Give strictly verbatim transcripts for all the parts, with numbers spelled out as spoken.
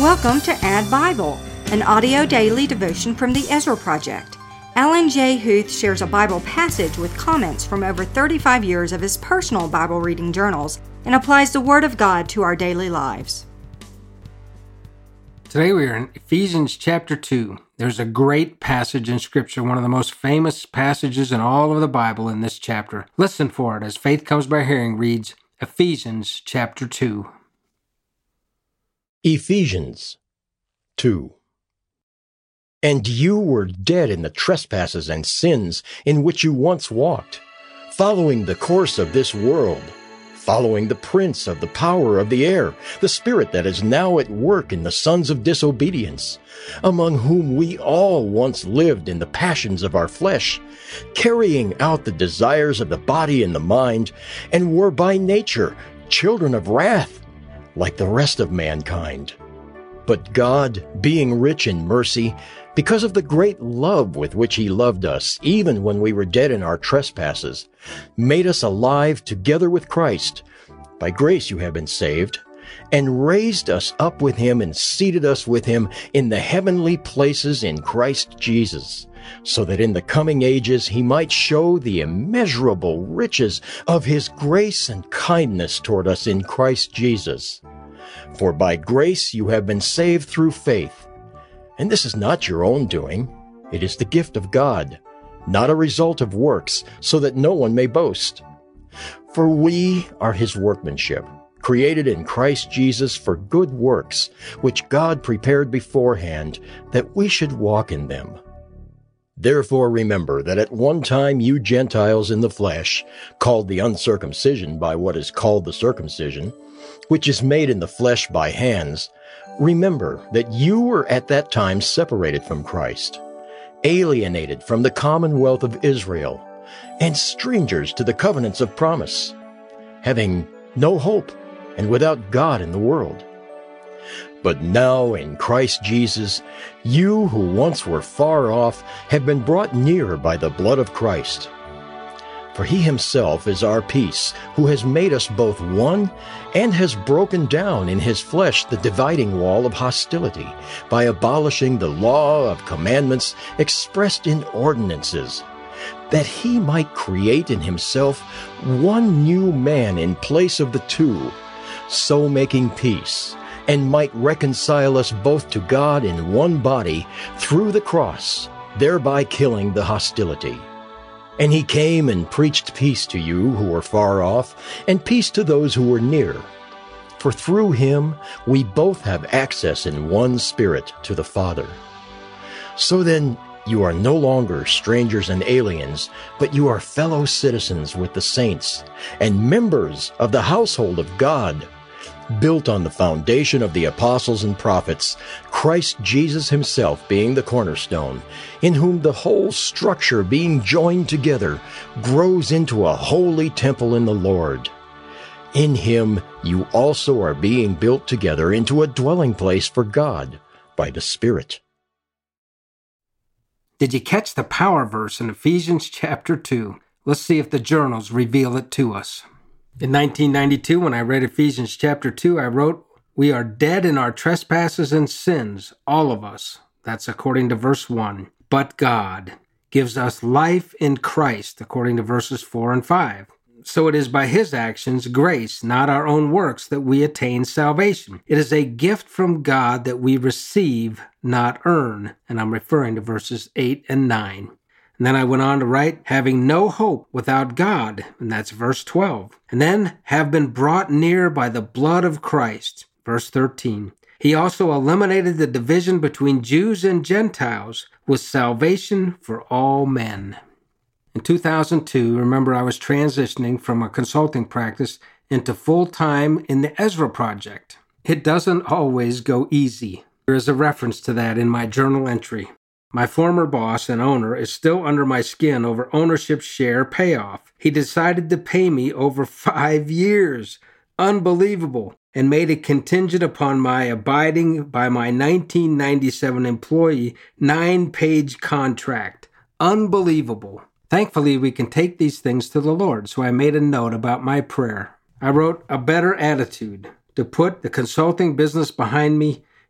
Welcome to Add Bible, an audio daily devotion from the Ezra Project. Alan J. Huth shares a Bible passage with comments from over thirty-five years of his personal Bible reading journals and applies the Word of God to our daily lives. Today we are in Ephesians chapter two. There's a great passage in Scripture, one of the most famous passages in all of the Bible in this chapter. Listen for it as Faith Comes by Hearing reads Ephesians chapter two. Ephesians two. And you were dead in the trespasses and sins in which you once walked, following the course of this world, following the prince of the power of the air, the spirit that is now at work in the sons of disobedience, among whom we all once lived in the passions of our flesh, carrying out the desires of the body and the mind, and were by nature children of wrath, like the rest of mankind. But God, being rich in mercy, because of the great love with which He loved us, even when we were dead in our trespasses, made us alive together with Christ. By grace you have been saved, and raised us up with Him and seated us with Him in the heavenly places in Christ Jesus, so that in the coming ages He might show the immeasurable riches of His grace and kindness toward us in Christ Jesus. For by grace you have been saved through faith. And this is not your own doing. It is the gift of God, not a result of works, so that no one may boast. For we are His workmanship, created in Christ Jesus for good works, which God prepared beforehand, that we should walk in them. Therefore remember that at one time you Gentiles in the flesh, called the uncircumcision by what is called the circumcision, which is made in the flesh by hands, remember that you were at that time separated from Christ, alienated from the commonwealth of Israel, and strangers to the covenants of promise, having no hope and without God in the world. But now in Christ Jesus, you who once were far off have been brought near by the blood of Christ. For He Himself is our peace, who has made us both one and has broken down in His flesh the dividing wall of hostility by abolishing the law of commandments expressed in ordinances, that He might create in Himself one new man in place of the two, so making peace, and might reconcile us both to God in one body through the cross, thereby killing the hostility. And He came and preached peace to you who were far off, and peace to those who were near. For through Him we both have access in one Spirit to the Father. So then you are no longer strangers and aliens, but you are fellow citizens with the saints, and members of the household of God, built on the foundation of the apostles and prophets, Christ Jesus Himself being the cornerstone, in whom the whole structure being joined together grows into a holy temple in the Lord. In Him you also are being built together into a dwelling place for God by the Spirit. Did you catch the power verse in Ephesians chapter two? Let's see if the journals reveal it to us. In nineteen ninety-two, when I read Ephesians chapter two, I wrote, "We are dead in our trespasses and sins, all of us." That's according to verse one. But God gives us life in Christ, according to verses four and five. So it is by His actions, grace, not our own works, that we attain salvation. It is a gift from God that we receive, not earn. And I'm referring to verses eight and nine. And then I went on to write, having no hope without God, and that's verse twelve. And then have been brought near by the blood of Christ, verse thirteen. He also eliminated the division between Jews and Gentiles with salvation for all men. In two thousand two, remember I was transitioning from a consulting practice into full-time in the Ezra Project. It doesn't always go easy. There is a reference to that in my journal entry. My former boss and owner is still under my skin over ownership share payoff. He decided to pay me over five years. Unbelievable. And made it contingent upon my abiding by my nineteen ninety-seven employee nine-page contract. Unbelievable. Thankfully, we can take these things to the Lord, so I made a note about my prayer. I wrote, a better attitude, to put the consulting business behind me,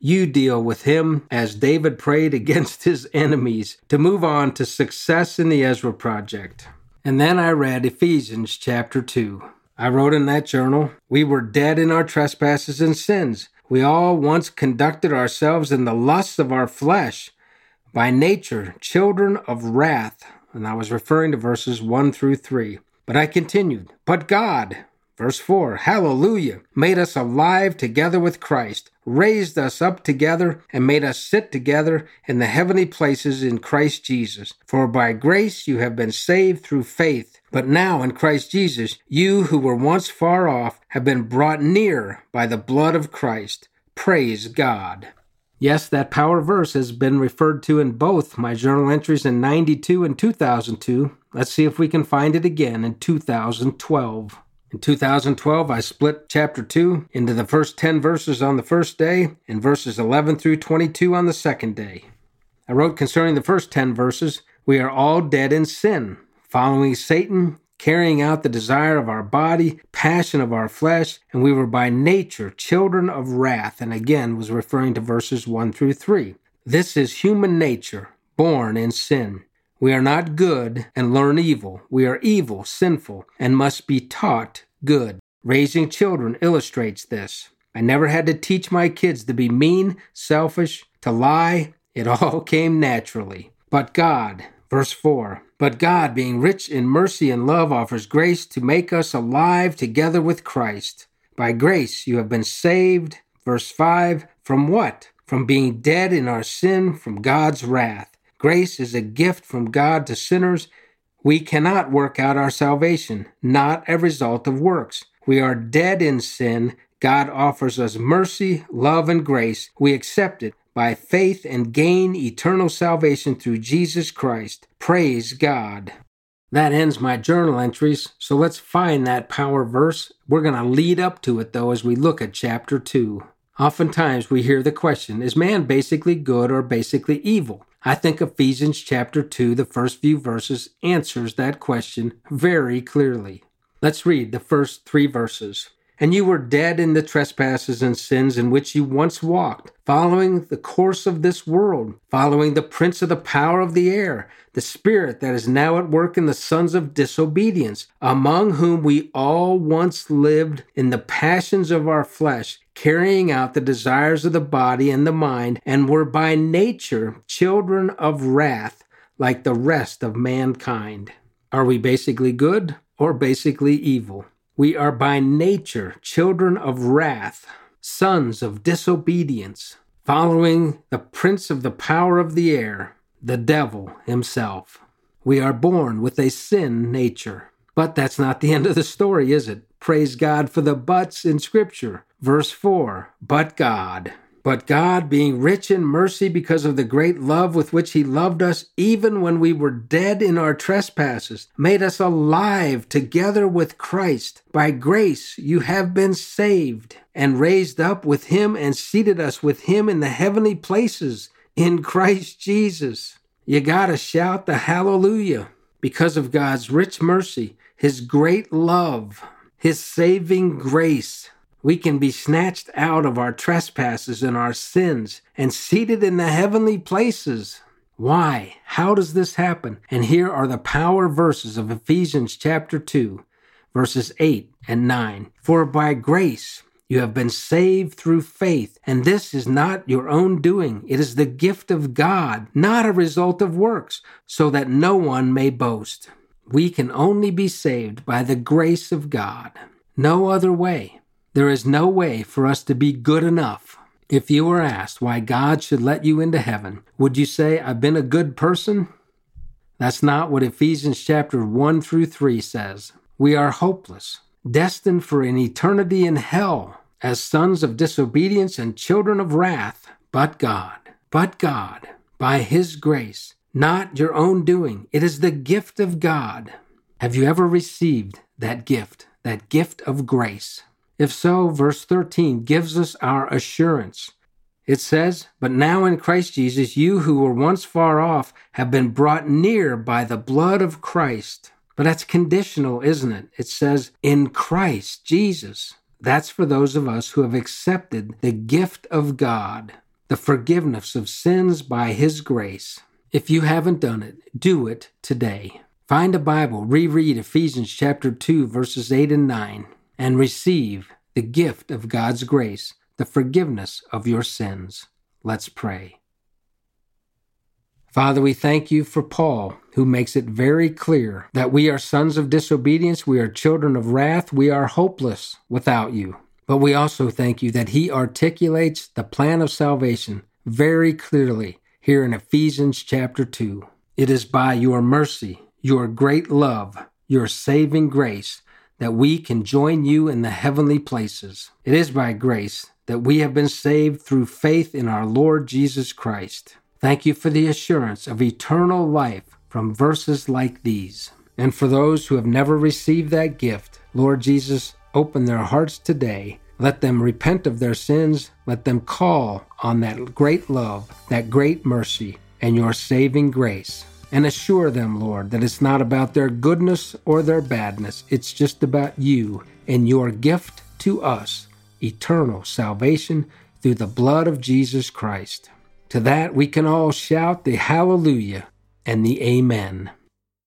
You deal with him as David prayed against his enemies to move on to success in the Ezra Project. And then I read Ephesians chapter two. I wrote in that journal, we were dead in our trespasses and sins. We all once conducted ourselves in the lusts of our flesh, by nature, children of wrath. And I was referring to verses one through three. But I continued, but God, verse four, hallelujah, made us alive together with Christ, raised us up together, and made us sit together in the heavenly places in Christ Jesus. For by grace you have been saved through faith. But now in Christ Jesus, you who were once far off have been brought near by the blood of Christ. Praise God. Yes, that power verse has been referred to in both my journal entries in ninety-two and two thousand two. Let's see if we can find it again in two thousand twelve. In two thousand twelve, I split chapter two into the first ten verses on the first day and verses eleven through twenty-two on the second day. I wrote concerning the first ten verses, we are all dead in sin, following Satan, carrying out the desire of our body, passion of our flesh, and we were by nature children of wrath, and again was referring to verses one through three. This is human nature, born in sin. We are not good and learn evil. We are evil, sinful, and must be taught good. Raising children illustrates this. I never had to teach my kids to be mean, selfish, to lie. It all came naturally. But God, verse four, but God, being rich in mercy and love, offers grace to make us alive together with Christ. By grace you have been saved, verse five, from what? From being dead in our sin, from God's wrath. Grace is a gift from God to sinners. We cannot work out our salvation, not a result of works. We are dead in sin. God offers us mercy, love, and grace. We accept it by faith and gain eternal salvation through Jesus Christ. Praise God. That ends my journal entries, so let's find that power verse. We're going to lead up to it, though, as we look at chapter two. Oftentimes we hear the question, is man basically good or basically evil? I think Ephesians chapter two, the first few verses, answers that question very clearly. Let's read the first three verses. And you were dead in the trespasses and sins in which you once walked, following the course of this world, following the prince of the power of the air, the spirit that is now at work in the sons of disobedience, among whom we all once lived in the passions of our flesh, carrying out the desires of the body and the mind, and were by nature children of wrath, like the rest of mankind. Are we basically good or basically evil? We are by nature children of wrath, sons of disobedience, following the prince of the power of the air, the devil himself. We are born with a sin nature. But that's not the end of the story, is it? Praise God for the buts in Scripture. Verse four, but God. But God, being rich in mercy because of the great love with which he loved us, even when we were dead in our trespasses, made us alive together with Christ. By grace you have been saved, and raised up with him and seated us with him in the heavenly places in Christ Jesus. You gotta shout the hallelujah because of God's rich mercy, his great love, his saving grace. We can be snatched out of our trespasses and our sins and seated in the heavenly places. Why? How does this happen? And here are the power verses of Ephesians chapter two, verses eight and nine. For by grace you have been saved through faith, and this is not your own doing. It is the gift of God, not a result of works, so that no one may boast. We can only be saved by the grace of God. No other way. There is no way for us to be good enough. If you were asked why God should let you into heaven, would you say, I've been a good person? That's not what Ephesians chapter one through three says. We are hopeless, destined for an eternity in hell, as sons of disobedience and children of wrath. But God, but God, by his grace, not your own doing. It is the gift of God. Have you ever received that gift, that gift of grace? If so, verse thirteen gives us our assurance. It says, but now in Christ Jesus, you who were once far off have been brought near by the blood of Christ. But that's conditional, isn't it? It says, in Christ Jesus. That's for those of us who have accepted the gift of God. the forgiveness of sins by His grace. If you haven't done it, do it today. Find a Bible, reread Ephesians chapter two, verses eight and nine, and receive the gift of God's grace, the forgiveness of your sins. Let's pray. Father, we thank you for Paul, who makes it very clear that we are sons of disobedience, we are children of wrath, we are hopeless without you. But we also thank you that he articulates the plan of salvation very clearly here in Ephesians chapter two. It is by your mercy, your great love, your saving grace, that we can join you in the heavenly places. It is by grace that we have been saved through faith in our Lord Jesus Christ. Thank you for the assurance of eternal life from verses like these. And for those who have never received that gift, Lord Jesus, open their hearts today. Let them repent of their sins. Let them call on that great love, that great mercy, and your saving grace. And assure them, Lord, that it's not about their goodness or their badness. It's just about you and your gift to us, eternal salvation through the blood of Jesus Christ. To that we can all shout the hallelujah and the amen.